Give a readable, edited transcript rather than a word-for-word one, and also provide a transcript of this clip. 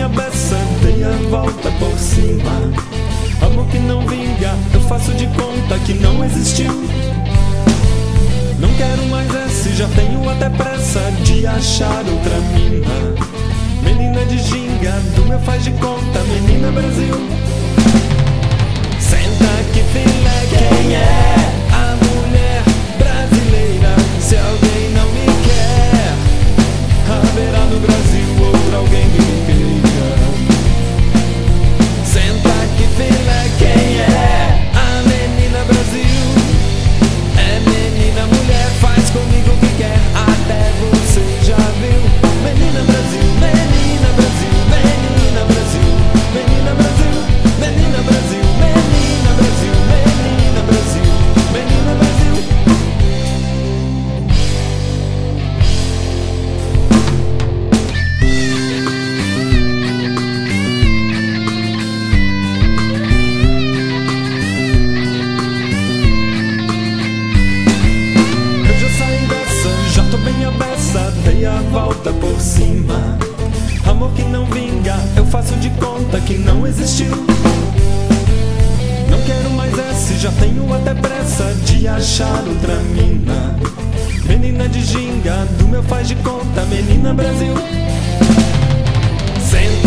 a beça, dei a volta por cima. Amor que não vinga, eu faço de conta que não existiu. Não quero mais esse, já tenho até pressa de achar outra mina. Menina de ginga, do meu faz de conta, menina Brasil. Senta que filé, quem é a mulher brasileira? Se alguém não me quer, haverá no Brasil outro alguém que me queira. Senta que filé, quem é a menina Brasil? É menina mulher, faz comigo o que quer, até você já viu. Menina Brasil, menina Brasil, menina Brasil, menina Brasil, menina Brasil, menina Brasil, menina Brasil, menina Brasil. Eu já saí dessa, já tô bem a beça, dei a volta por cima. Amor que não vinga, eu faço de conta que não existiu. Não quero mais esse, já tenho até pressa de achar outra mina. Menina de ginga, do meu faz de conta, menina Brasil. Senta